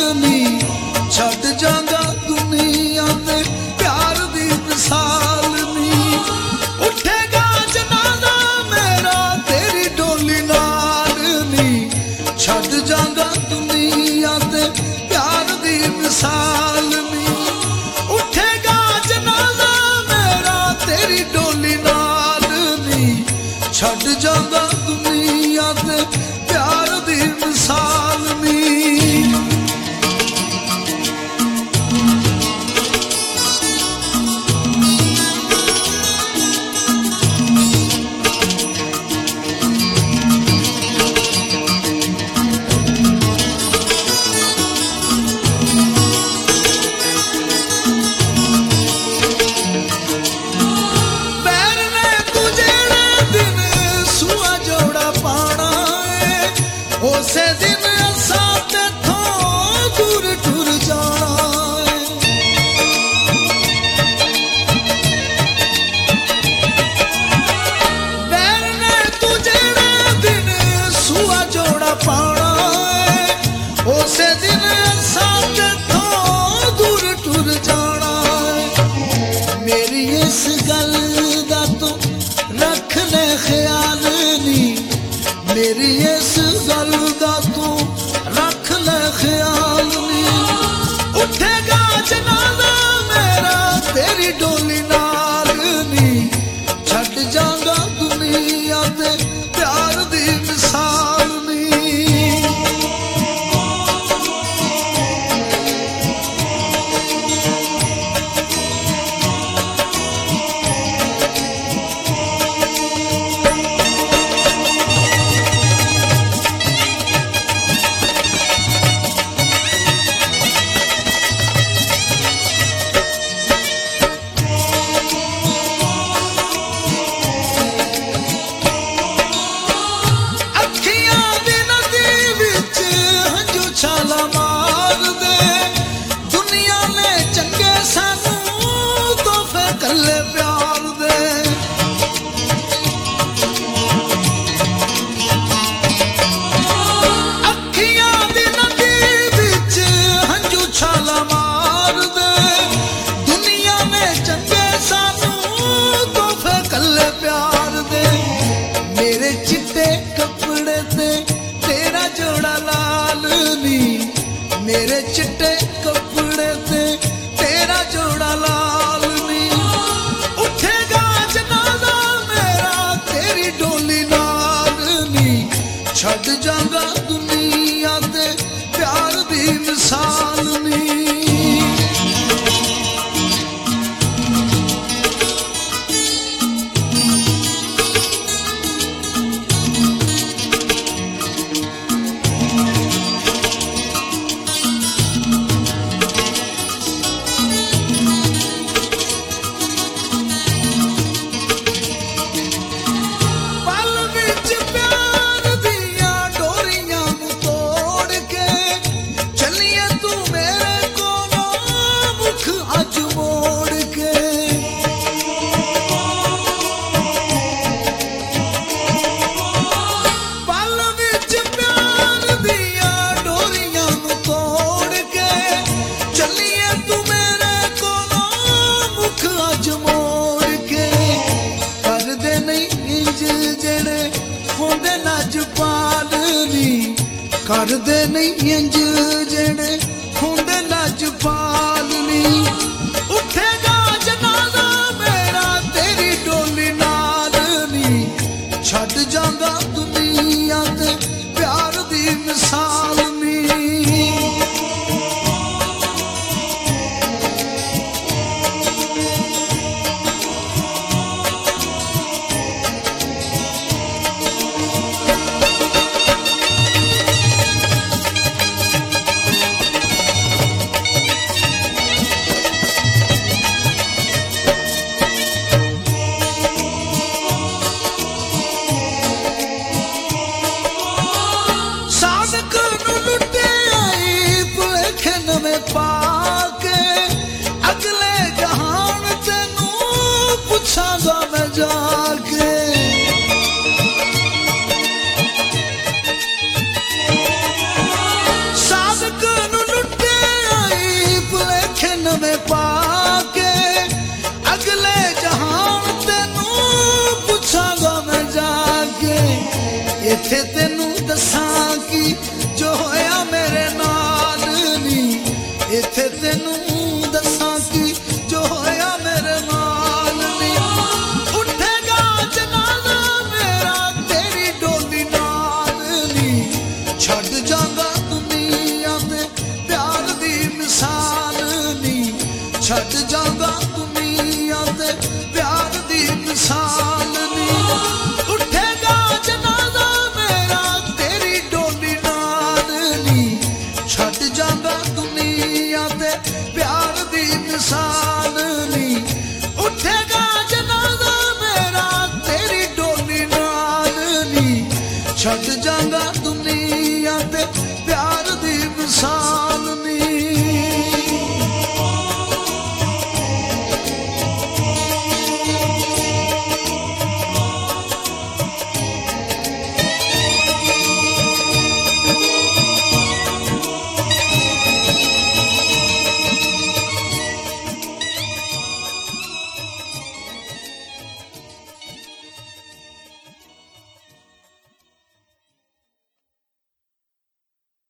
नी छड़ जांगा दुनिया ते प्यार दी मिसाल नी उठेगा जनाजा मेरा तेरी डोली नाल नी छड़ जांगा दुनिया ते प्यार दी मिसाल नी उठेगा जनाजा मेरा तेरी डोली नाल नी छड़ जांगा दुनिया ते प्यार दी मिसाल नी उसे दिन असा तेथों दूर टुर जाना बैर ने तू जेड़े दिन सुआ जोड़ा पाना उसे दिन असा तेथों दूर टुर जाना मेरी इस गल दा तू रख ले ख्याल नी मेरी इस गल दा तू रख ले ख्याल नी उठेगा जनाजा मेरा तेरी डोली नाल नी छड़ जांगा दुनिया ते प्यार दी मिसाल नी छाला मार दे दुनिया ने चंगे सानू तोहफे कल्ले प्यार दे अखियां दी नदी विच हंजू छाला मार दे दुनिया ने चंगे सानू तोहफे कल्ले प्यार दे मेरे चिट्टे कपड़े ते तेरा जोड़ा लाल नी मेरे चिट्टे कपड़े ते तेरा जोड़ा लाल नी उठेगा जनाजा मेरा तेरी डोली नाल नी छड़ जांगा दुनिया ते प्यार दी मिसाल नी कर दे नहीं इंज जेड़े हुंदे लजपाल नी उठेगा जनाजा मेरा तेरी डोली नाल नी छड़ जांगा दुनिया ते प्यार दी मिसाल नी इत्थे तेनू दसां की जो होया मेरे नाल नी, इत्थे तेनू दसां की जो होया मेरे नाल नी। उठेगा जनाजा मेरा तेरी डोली नाल नी, छड़ जागा दुनिया ते प्यार दी मिसाल नी, छड़ जागा